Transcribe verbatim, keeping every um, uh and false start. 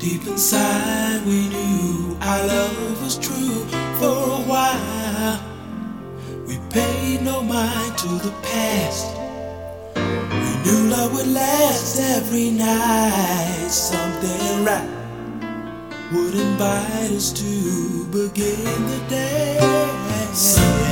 Deep inside we knew our love was true. For a while we paid no mind to the past. We knew love would last every night. Something right would invite us to begin the day.